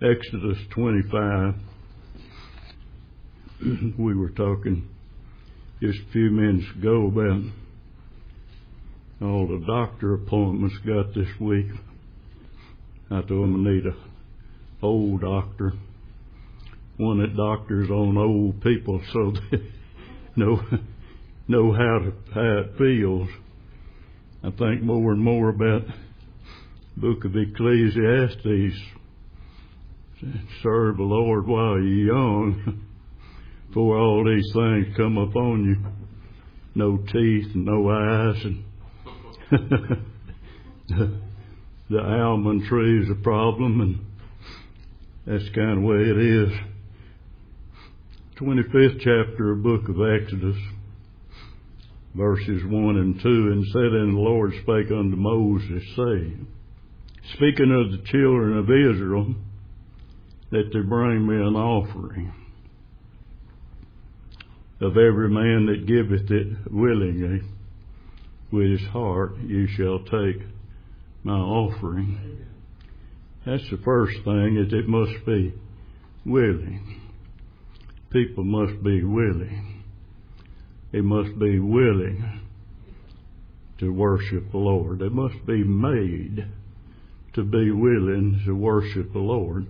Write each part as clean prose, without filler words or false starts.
Exodus 25. We were talking just a few minutes ago about all the doctor appointments got this week. I told them I need a old doctor, one that doctors on old people so they know how it feels. I think more and more about the book of Ecclesiastes. Serve the Lord while you're young, before all these things come upon you. No teeth and no eyes, and the almond tree is a problem, and that's the kind of way it is. 25th chapter of the book of Exodus, verses 1 and 2, and said, And the Lord spake unto Moses, saying, speaking of the children of Israel, that they bring me an offering. Of every man that giveth it willingly with his heart, you shall take my offering. That's the first thing, is it must be willing. People must be willing. They must be willing to worship the Lord. They must be made to be willing to worship the Lord.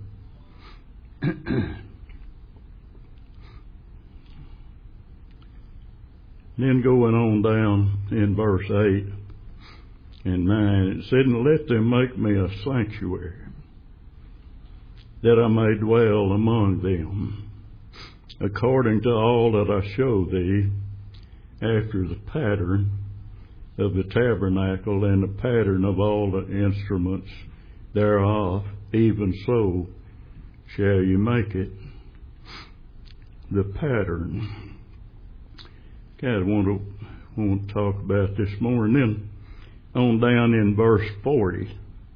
Then going on down in verse 8 and 9, it said, And let them make me a sanctuary, that I may dwell among them, according to all that I show thee, after the pattern of the tabernacle and the pattern of all the instruments thereof, even so shall you make it. The pattern. God, I want to talk about this more. And then on down in verse 40,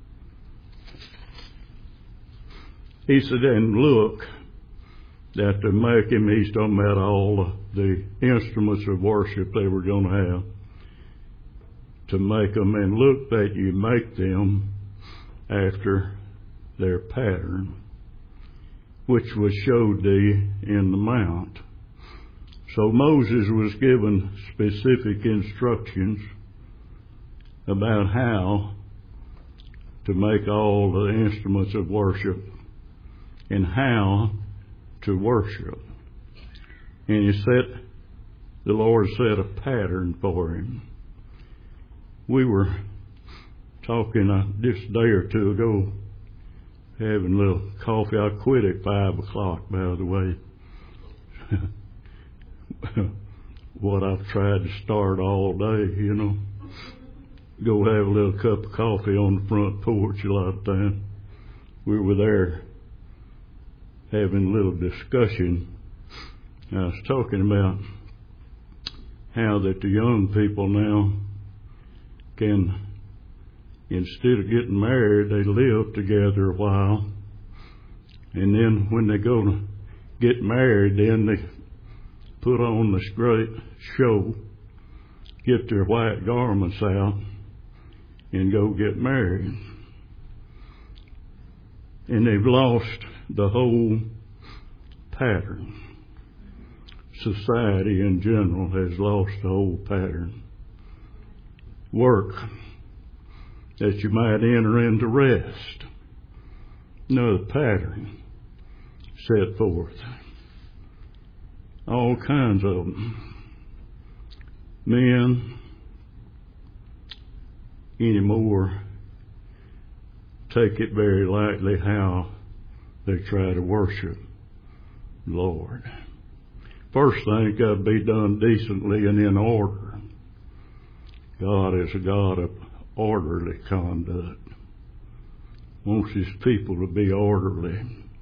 he said, And look, that to make him, he's talking about all the instruments of worship they were going to have, to make them, and look that you make them after their pattern, which was showed thee in the mount. So Moses was given specific instructions about how to make all the instruments of worship and how to worship. And the Lord set a pattern for him. We were talking just a day or two ago, having a little coffee. I quit at 5 o'clock, by the way. What I've tried to start all day, Go have a little cup of coffee on the front porch a lot of time. We were there having a little discussion. I was talking about how that the young people now can, instead of getting married, they live together a while, and then when they go to get married, then they put on this great show, get their white garments out, and go get married. And they've lost the whole pattern. Society in general has lost the whole pattern. Work, that you might enter into rest. Another pattern set forth. All kinds of them. Men anymore take it very lightly how they try to worship the Lord. First thing, it's got to be done decently and in order. God is a God of orderly conduct. Wants his people to be orderly.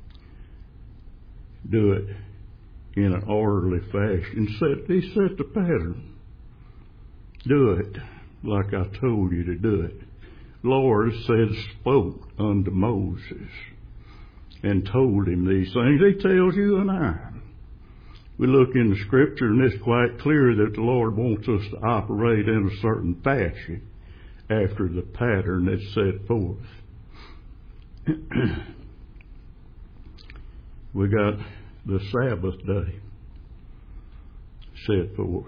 Do it in an orderly fashion. He set the pattern. Do it like I told you to do it. Lord spoke unto Moses and told him these things. He tells you and I. We look in the Scripture, and it's quite clear that the Lord wants us to operate in a certain fashion after the pattern that's set forth. we got the Sabbath day set forth.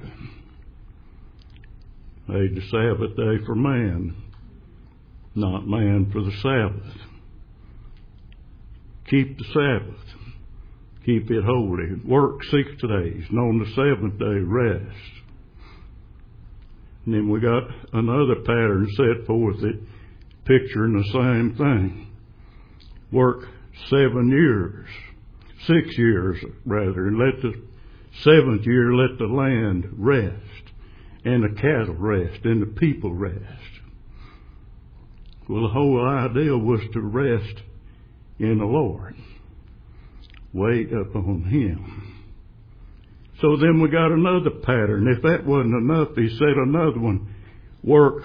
Made the Sabbath day for man, not man for the Sabbath. Keep the Sabbath. Keep it holy. Work 6 days, and on the 7th day rest. And then we got another pattern set forth that picturing the same thing. Work 7 years, 6 years rather, and let the 7th year let the land rest, and the cattle rest, and the people rest. Well, the whole idea was to rest in the Lord. Wait upon Him. So then we got another pattern. If that wasn't enough, He said another one. Work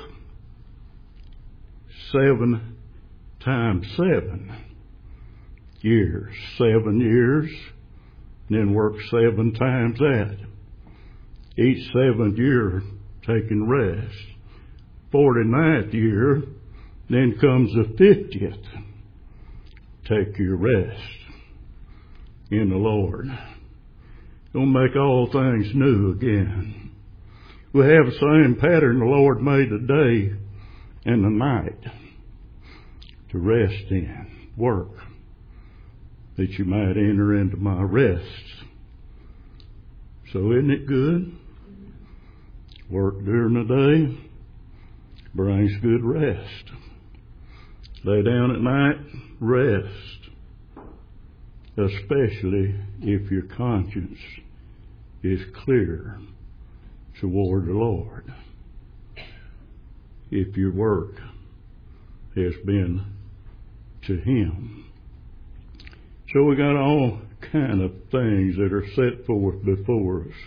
7 times 7 years. 7 years. Then work 7 times that. Each 7th year taking rest. 49th year, then comes the 50th. Take your rest in the Lord. Don't make all things new again. We have the same pattern the Lord made the day and the night to rest in, work, that you might enter into my rest. So isn't it good? Work during the day brings good rest. Lay down at night, rest, especially if your conscience is clear toward the Lord. If your work has been to Him. So we got all kind of things that are set forth before us.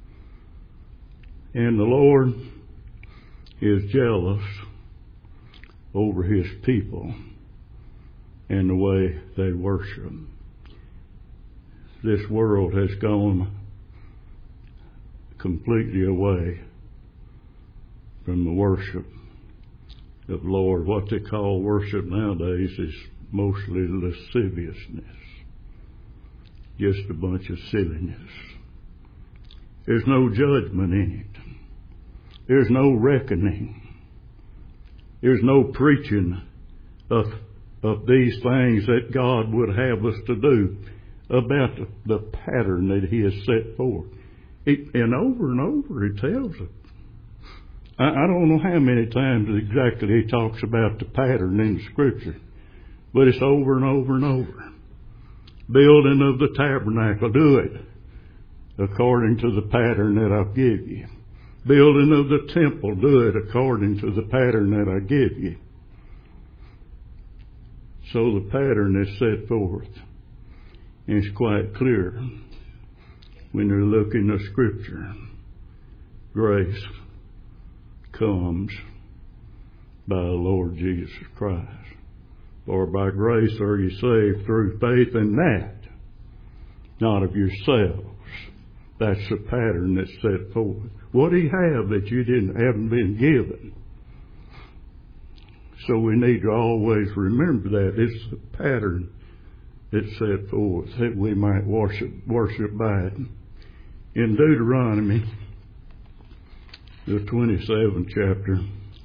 And the Lord is jealous over His people and the way they worship. This world has gone completely away from the worship of the Lord. What they call worship nowadays is mostly lasciviousness. Just a bunch of silliness. There's no judgment in it. There's no reckoning. There's no preaching of these things that God would have us to do about the pattern that He has set forth. And over He tells it. I don't know how many times exactly He talks about the pattern in the Scripture, but it's over and over and over. Building of the tabernacle, do it according to the pattern that I'll give you. Building of the temple, do it according to the pattern that I give you. So the pattern is set forth. And it's quite clear when you're looking at Scripture. Grace comes by the Lord Jesus Christ. For by grace are you saved through faith, in that, not of yourselves. That's the pattern that's set forth. What do you have that you haven't been given? So we need to always remember that. It's the pattern that's set forth that we might worship by it. In Deuteronomy, the 27th chapter,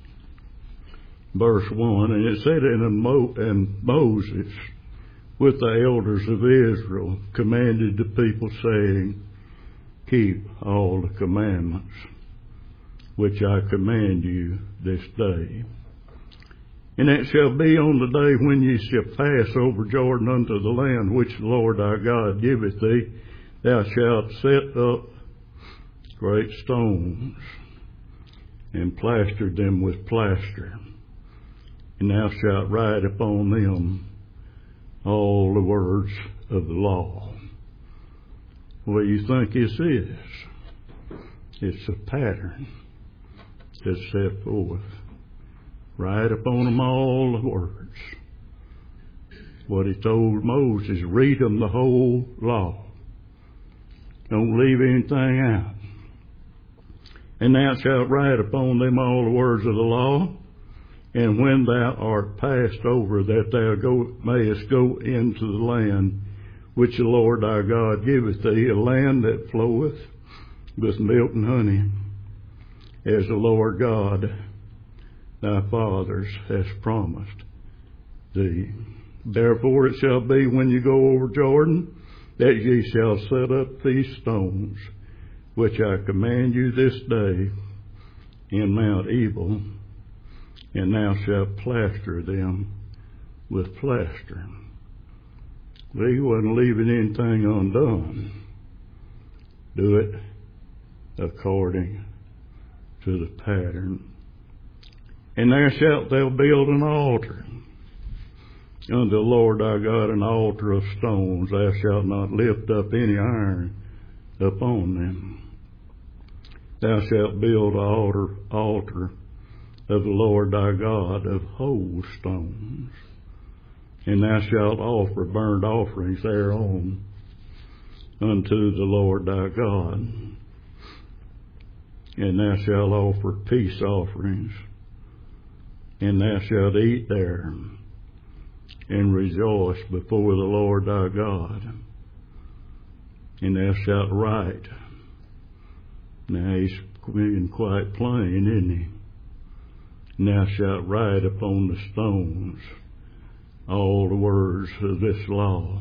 verse 1, and it said, and Moses, with the elders of Israel, commanded the people, saying, keep all the commandments which I command you this day. And it shall be on the day when ye shall pass over Jordan unto the land which the Lord our God giveth thee, thou shalt set up great stones, and plaster them with plaster, and thou shalt write upon them all the words of the law. What do you think this is? It's a pattern that's set forth. Write upon them all the words. What He told Moses, read them the whole law. Don't leave anything out. And thou shalt write upon them all the words of the law, and when thou art passed over, that thou mayest go into the land which the Lord thy God giveth thee, a land that floweth with milk and honey, as the Lord God thy fathers has promised thee. Therefore it shall be when you go over Jordan, that ye shall set up these stones, which I command you this day, in Mount Ebal, and thou shalt plaster them with plaster. He wasn't leaving anything undone. Do it according to the pattern. And there shalt thou build an altar unto the Lord thy God, an altar of stones. Thou shalt not lift up any iron upon them. Thou shalt build an altar of the Lord thy God of whole stones. And thou shalt offer burnt offerings thereon unto the Lord thy God. And thou shalt offer peace offerings. And thou shalt eat there, and rejoice before the Lord thy God. And thou shalt write. Now he's being quite plain, isn't he? And thou shalt write upon the stones all the words of this law.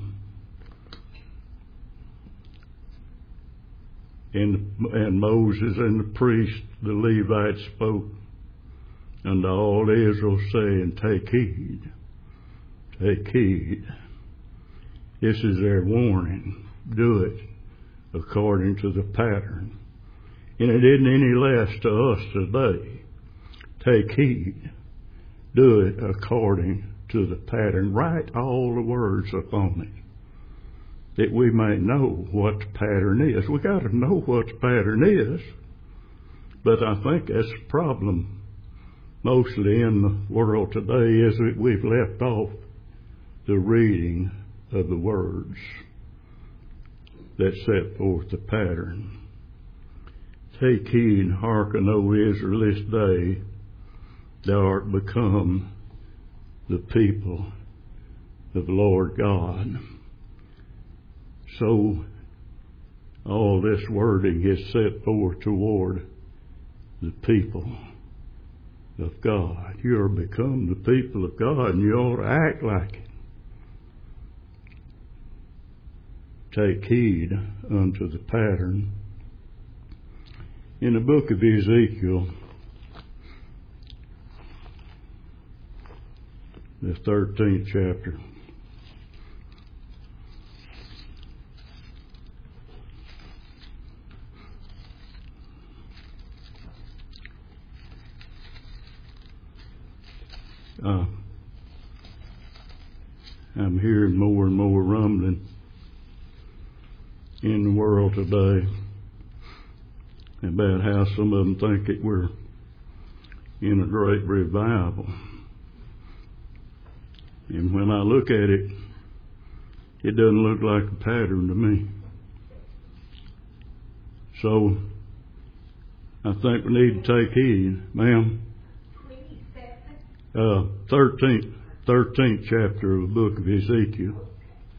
And Moses and the priest, the Levites, spoke unto all Israel, saying, Take heed, take heed. This is their warning. Do it according to the pattern. And it isn't any less to us today. Take heed. Do it according to the pattern. Write all the words upon it, that we may know what the pattern is. We got to know what the pattern is. But I think that's the problem mostly in the world today, is that we've left off the reading of the words that set forth the pattern. Take heed and hearken, O Israel, this day thou art become the people of the Lord God. So all this wording is set forth toward the people of God. You are become the people of God, and you ought to act like it. Take heed unto the pattern. In the book of Ezekiel, the 13th chapter, I'm hearing more and more rumbling in the world today about how some of them think that we're in a great revival. And when I look at it, it doesn't look like a pattern to me. So I think we need to take heed. Ma'am? 13th chapter of the book of Ezekiel.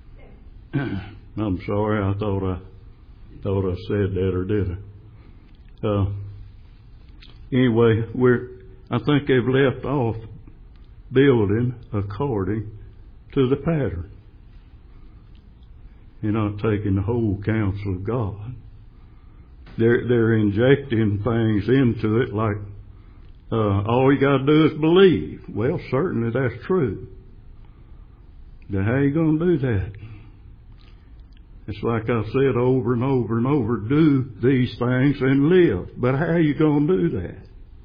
I'm sorry, I thought I said that, or did I? Anyway, I think they've left off building according to the pattern. You're not taking the whole counsel of God. They're injecting things into it like all you got to do is believe. Well, certainly that's true. But how are you going to do that? It's like I've said over and over and over, do these things and live. But how are you going to do that?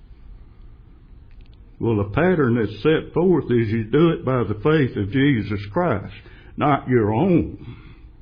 Well, the pattern that's set forth is you do it by the faith of Jesus Christ, not your own.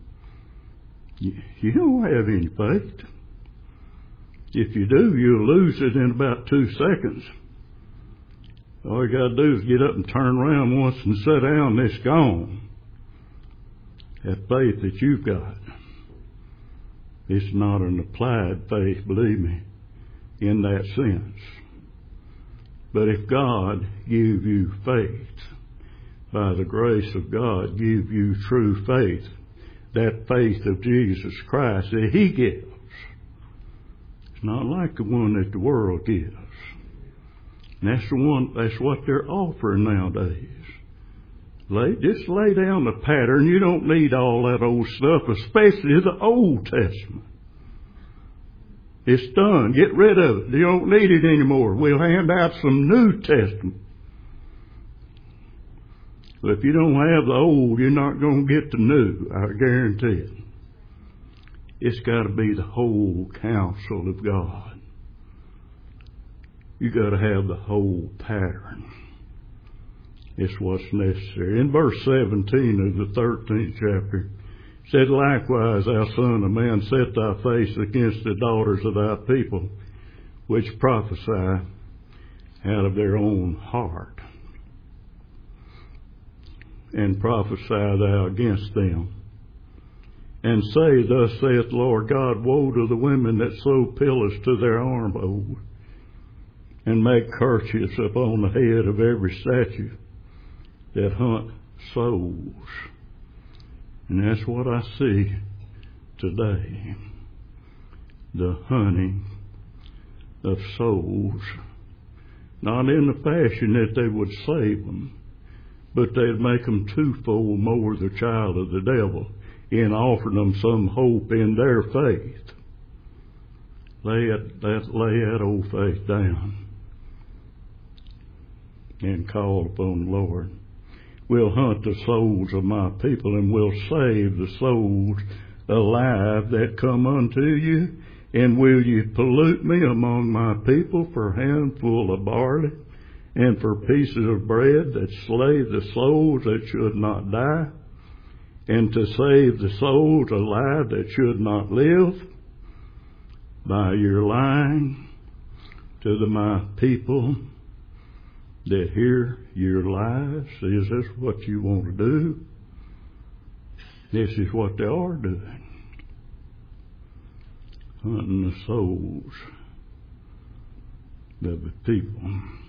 You don't have any faith. If you do, you'll lose it in about 2 seconds. All you got to do is get up and turn around once and sit down, and it's gone. That faith that you've got, it's not an applied faith, believe me, in that sense. But if God give you faith, by the grace of God, give you true faith, that faith of Jesus Christ that He gives. It's not like the one that the world gives. And that's what they're offering nowadays. Just lay down the pattern. You don't need all that old stuff, especially the Old Testament. It's done. Get rid of it. You don't need it anymore. We'll hand out some New Testament. But if you don't have the old, you're not going to get the new. I guarantee it. It's got to be the whole counsel of God. You got to have the whole pattern. It's what's necessary. In verse 17 of the 13th chapter, it said, "Likewise, thou son of man, set thy face against the daughters of thy people, which prophesy out of their own heart. And prophesy thou against them. And say, Thus saith the Lord God, Woe to the women that sew pillars to their armholes, and make kerchiefs upon the head of every statue that hunt souls." And that's what I see today. The hunting of souls. Not in the fashion that they would save them, but they'd make them twofold more the child of the devil in offering them some hope in their faith. Lay that old faith down and call upon the Lord. We'll hunt the souls of my people, and we'll save the souls alive that come unto you. And will you pollute me among my people for a handful of barley, and for pieces of bread that slay the souls that should not die, and to save the souls alive that should not live? By your lying to my people that hear your lies. Is this what you want to do? This is what they are doing. Hunting the souls of the people.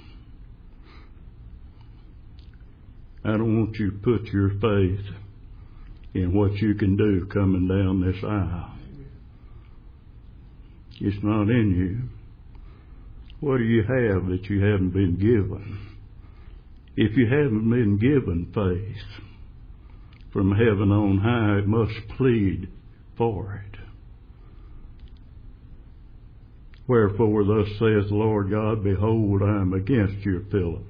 I don't want you to put your faith in what you can do coming down this aisle. It's not in you. What do you have that you haven't been given? If you haven't been given faith from heaven on high, it must plead for it. Wherefore thus saith the Lord God, Behold, I am against your pillars,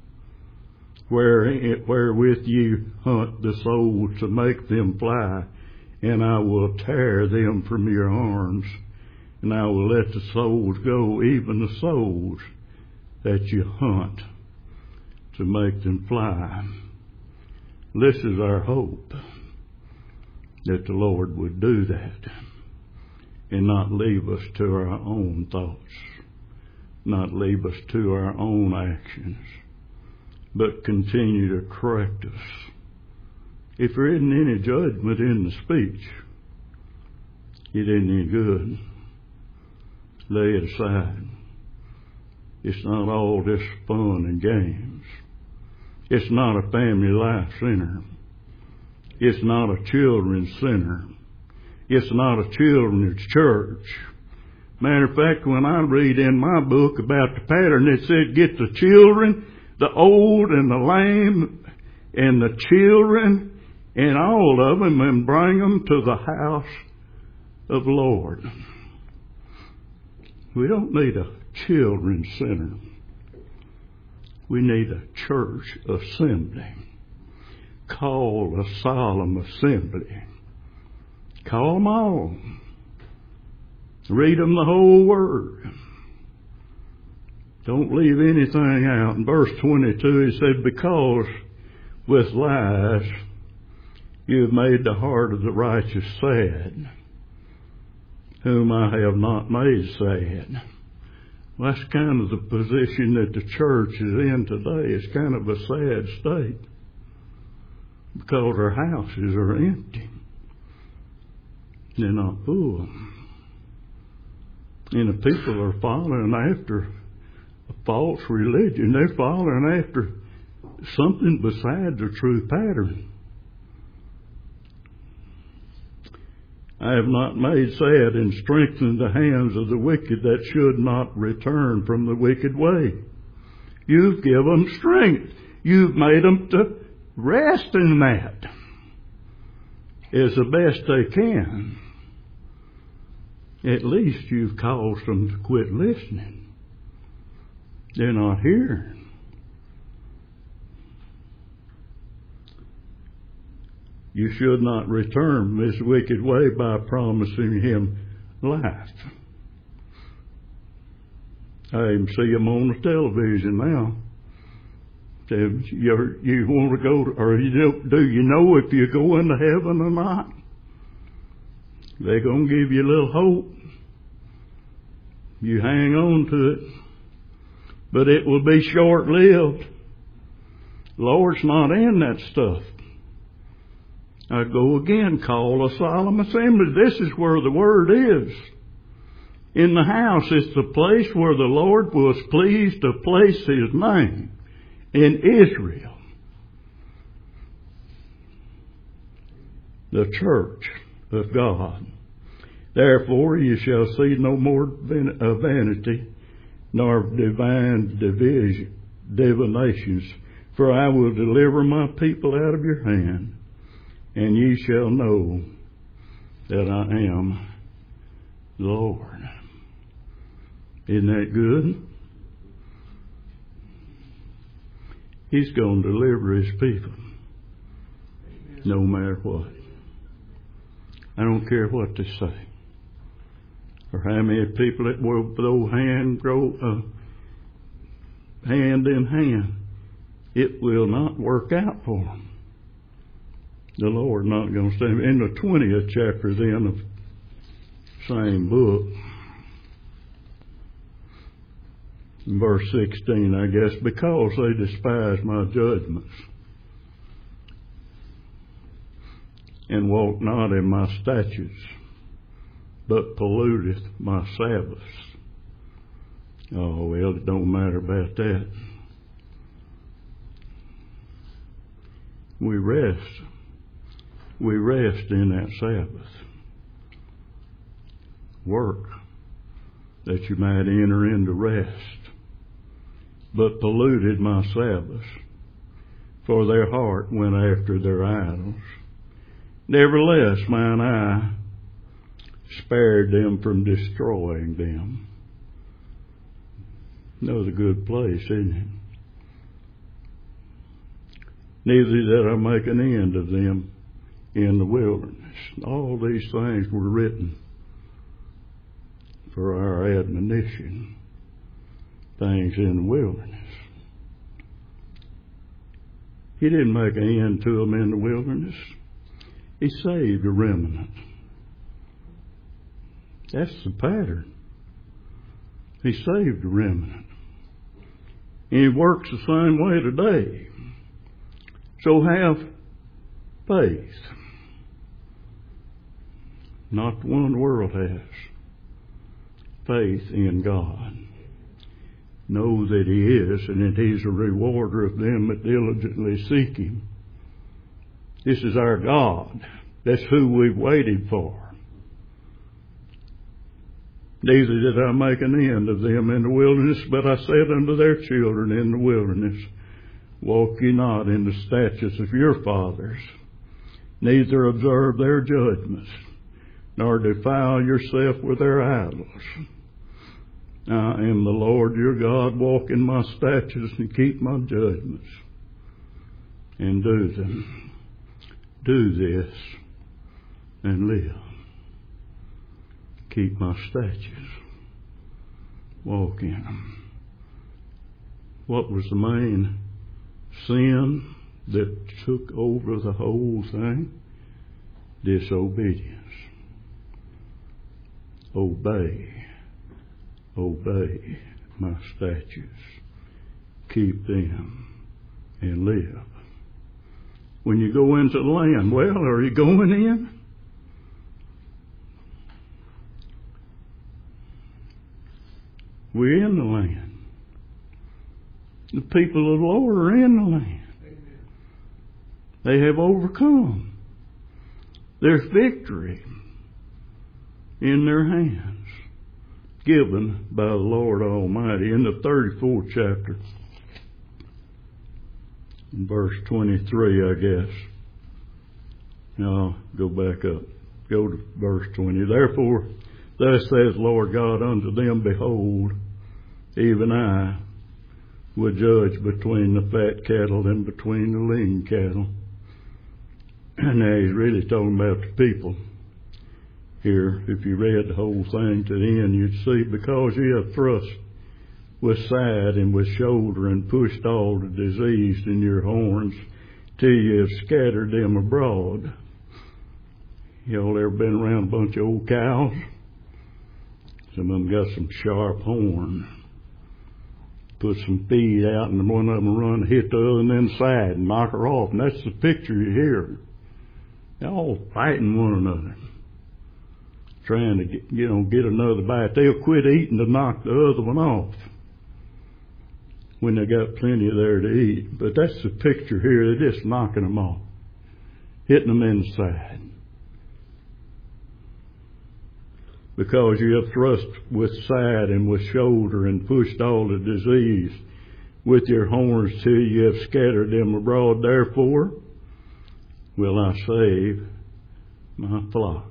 wherewith you hunt the souls to make them fly, and I will tear them from your arms, and I will let the souls go, even the souls that you hunt to make them fly. This is our hope, that the Lord would do that and not leave us to our own thoughts, not leave us to our own actions, but continue to correct us. If there isn't any judgment in the speech, it isn't any good. Lay it aside. It's not all just fun and games. It's not a family life center. It's not a children's center. It's not a children's church. Matter of fact, when I read in my book about the pattern, it said get the children, the old and the lame, and the children, and all of them, and bring them to the house of the Lord. We don't need a children's center. We need a church assembly. Call a solemn assembly. Call them all. Read them the whole word. Don't leave anything out. In verse 22 he said, Because with lies you have made the heart of the righteous sad, whom I have not made sad. Well, that's kind of the position that the church is in today. It's kind of a sad state, because our houses are empty. They're not full. And the people are following after a false religion. They're following after something besides the true pattern. I have not made sad and strengthened the hands of the wicked, that should not return from the wicked way. You've given them strength. You've made them to rest in that as the best they can. At least you've caused them to quit listening. They're not hearing. You should not return this wicked way by promising him life. I even see them on the television now. You want to go, or do you know if you're going to heaven or not? They're going to give you a little hope. You hang on to it. But it will be short-lived. The Lord's not in that stuff. I go again, call a solemn assembly. This is where the Word is. In the house is the place where the Lord was pleased to place His name in Israel. The church of God. Therefore you shall see no more vanity, nor divine divinations. For I will deliver my people out of your hand, and ye shall know that I am the Lord. Isn't that good? He's going to deliver His people, no matter what. I don't care what they say, or how many people that will throw hand in hand. It will not work out for them. The Lord not going to stand. In the 20th chapter then of same book, verse 16, I guess, because they despise my judgments and walk not in my statutes, but polluteth my Sabbaths. Oh, well, it don't matter about that. We rest. We rest in that Sabbath. Work that you might enter into rest. But polluted my Sabbaths, for their heart went after their idols. Nevertheless, mine eye spared them from destroying them. Another good place, isn't it? Neither did I make an end of them in the wilderness. All these things were written for our admonition. Things in the wilderness. He didn't make an end to them in the wilderness. He saved a remnant. That's the pattern. He saved a remnant. And He works the same way today. So have faith. Not the one the world has. Faith in God. Know that He is, and that He's a rewarder of them that diligently seek Him. This is our God. That's who we've waited for. Neither did I make an end of them in the wilderness, but I said unto their children in the wilderness, walk ye not in the statutes of your fathers, neither observe their judgments, nor defile yourself with their idols. I am the Lord your God. Walk in my statutes and keep my judgments, and do them. Do this and live. Keep my statutes. Walk in them. What was the main sin that took over the whole thing? Disobedience. Obey my statutes. Keep them and live. When you go into the land, well, are you going in? We're in the land. The people of the Lord are in the land. They have overcome. There's victory. in their hands, given by the Lord Almighty. In the 34th chapter, in verse 23, I guess. Now, I'll go back up. Go to verse 20. Therefore, thus says Lord God unto them, Behold, even I will judge between the fat cattle and between the lean cattle. And now he's really talking about the people here. If you read the whole thing to the end, you'd see, because you have thrust with side and with shoulder and pushed all the diseased in your horns till you have scattered them abroad. Y'all ever been around a bunch of old cows? Some of them got some sharp horn. Put some feed out and one of them run, hit the other and then side and knock her off. And that's the picture you hear. They're all fighting one another, trying to get another bite. They'll quit eating to knock the other one off when they got plenty there to eat. But that's the picture here. They're just knocking them off, hitting them in the side. Because you have thrust with side and with shoulder and pushed all the disease with your horns till you have scattered them abroad. Therefore will I save my flock.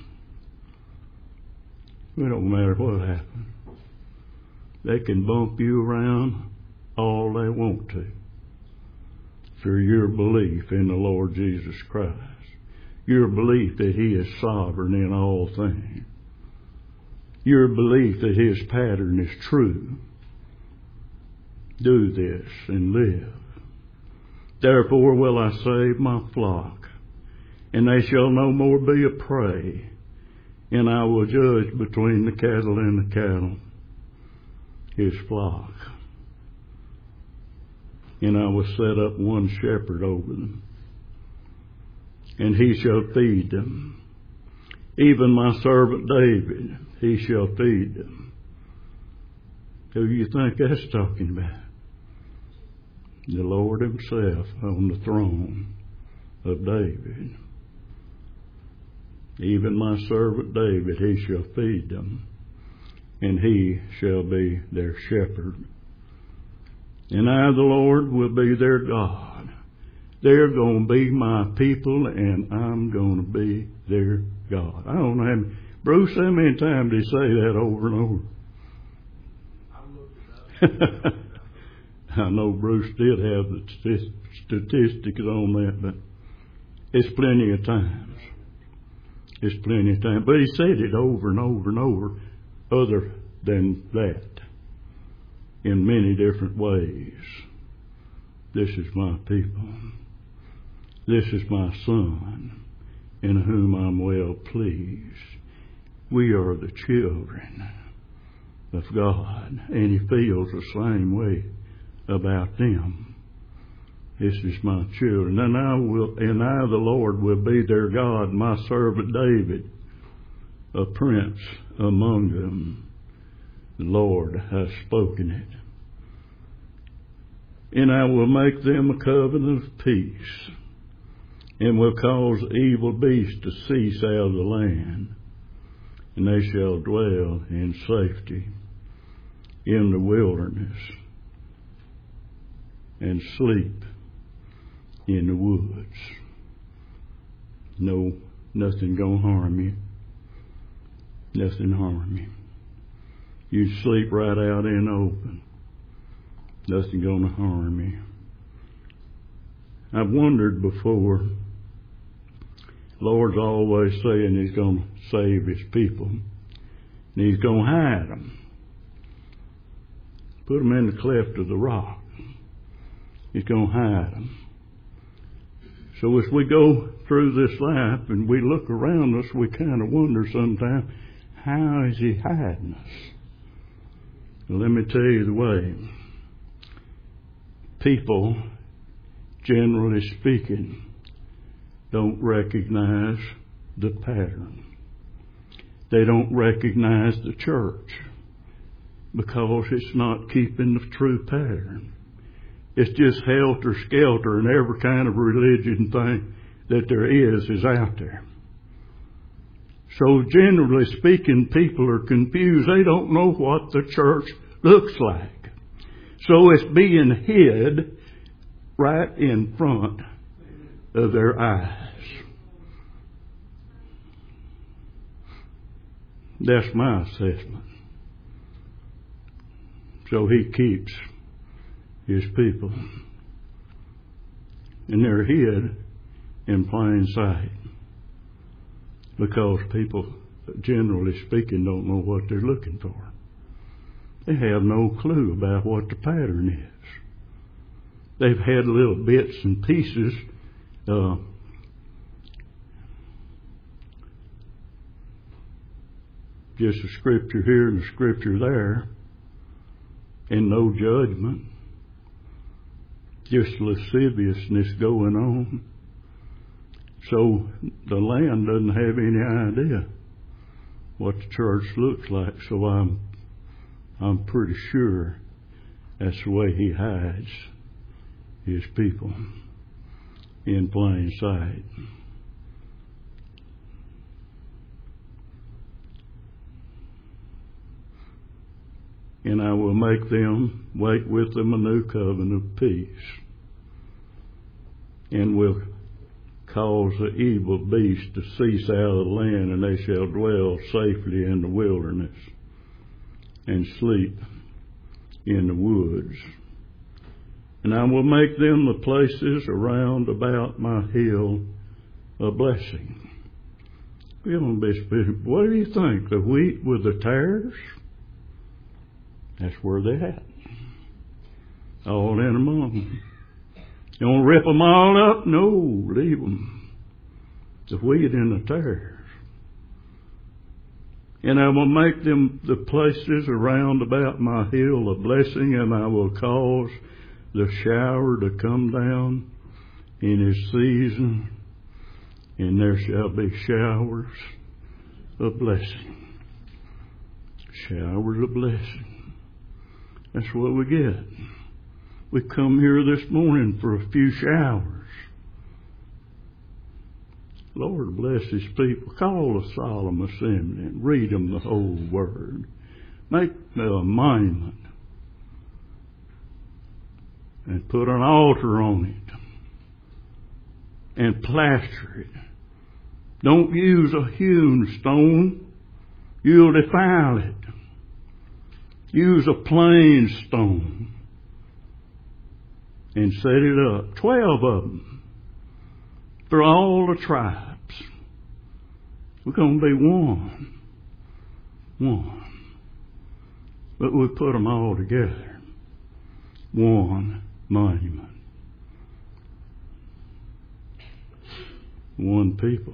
It don't matter what happens. They can bump you around all they want to for your belief in the Lord Jesus Christ. Your belief that He is sovereign in all things. Your belief that His pattern is true. Do this and live. Therefore will I save my flock, and they shall no more be a prey, and I will judge between the cattle and the cattle, His flock. And I will set up one shepherd over them, and he shall feed them. Even my servant David, he shall feed them. Who do you think that's talking about? The Lord Himself on the throne of David. Even my servant David, he shall feed them, and he shall be their shepherd. And I, the Lord, will be their God. They're going to be my people, and I'm going to be their God. I don't know Bruce, how many times did he say that over and over? I know Bruce did have the statistics on that, but it's plenty of times. It's plenty of times. But he said it over and over and over, other than that, in many different ways. This is my people. This is my Son, in whom I'm well pleased. We are the children of God, and He feels the same way about them. This is my children, and I, the Lord, will be their God. My servant David, a prince among them. The Lord has spoken it. And I will make them a covenant of peace, and will cause evil beasts to cease out of the land, and they shall dwell in safety in the wilderness, and sleep in the woods. No, nothing gonna harm you. Nothing harm you. You sleep right out in the open. Nothing gonna harm you. I've wondered before, Lord's always saying He's gonna save His people, and He's gonna hide them. Put them in the cleft of the rock. He's going to hide them. So as we go through this life and we look around us, we kind of wonder sometimes, how is He hiding us? Well, let me tell you the way. People, generally speaking, don't recognize the pattern. They don't recognize the church because it's not keeping the true pattern. It's just helter-skelter, and every kind of religion thing that there is out there. So generally speaking, people are confused. They don't know what the church looks like. So it's being hid right in front of their eyes. That's my assessment. So he keeps his people. And they're hid in plain sight. Because people, generally speaking, don't know what they're looking for. They have no clue about what the pattern is. They've had little bits and pieces, just a scripture here and a scripture there, and no judgment, just lasciviousness going on. So the land doesn't have any idea what the church looks like. So I'm pretty sure that's the way he hides his people, in plain sight. And I will make them wait with them a new covenant of peace, and will cause the evil beast to cease out of the land, and they shall dwell safely in the wilderness, and sleep in the woods. And I will make them the places around about my hill a blessing. What do you think? The wheat with the tares? That's where they're at. All in among them. You want to rip them all up? No, leave them. The wheat and the tares. And I will make them the places around about my hill a blessing, and I will cause the shower to come down in its season, and there shall be showers of blessing. Showers of blessing. That's what we get. We come here this morning for a few showers. Lord bless his people. Call a solemn assembly and read them the whole word. Make a monument and put an altar on it and plaster it. Don't use a hewn stone. You'll defile it. Use a plain stone and set it up. 12 of them for all the tribes. We're going to be one. But we put them all together. One monument. One people.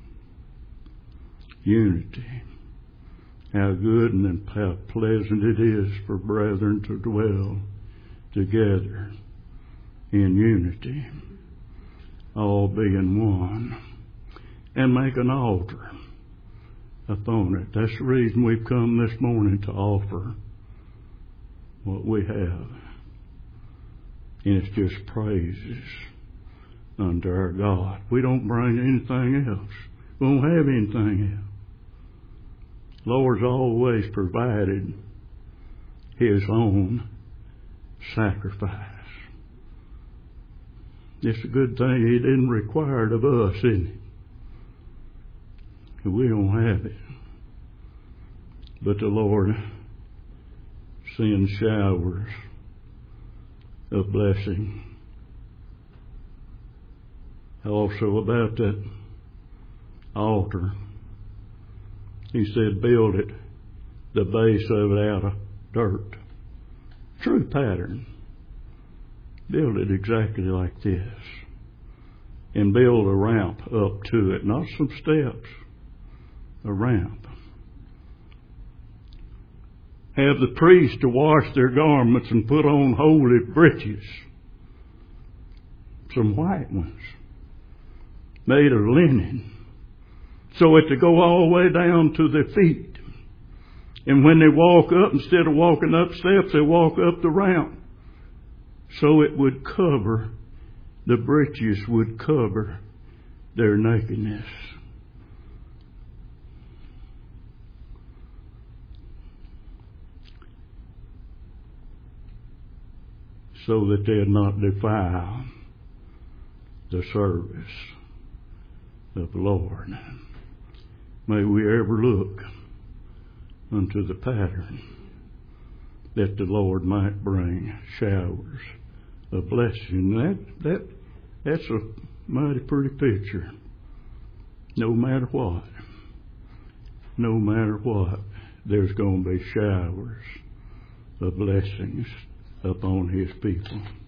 Unity. How good and how pleasant it is for brethren to dwell together in unity, all being one, and make an altar upon it. That's the reason we've come this morning, to offer what we have. And it's just praises unto our God. We don't bring anything else. We don't have anything else. Lord's always provided his own sacrifice. It's a good thing he didn't require it of us, isn't it? We don't have it. But the Lord sends showers of blessing. Also about that altar, he said, build it, the base of it out of dirt. True pattern. Build it exactly like this. And build a ramp up to it. Not some steps. A ramp. Have the priests to wash their garments and put on holy breeches. Some white ones. Made of linen. So it to go all the way down to their feet. And when they walk up, instead of walking up steps, they walk up the ramp. So it would cover, the breeches would cover their nakedness. so that they'll not defile the service of the Lord. May we ever look unto the pattern that the Lord might bring showers of blessing. That's a mighty pretty picture. No matter what, there's going to be showers of blessings upon His people.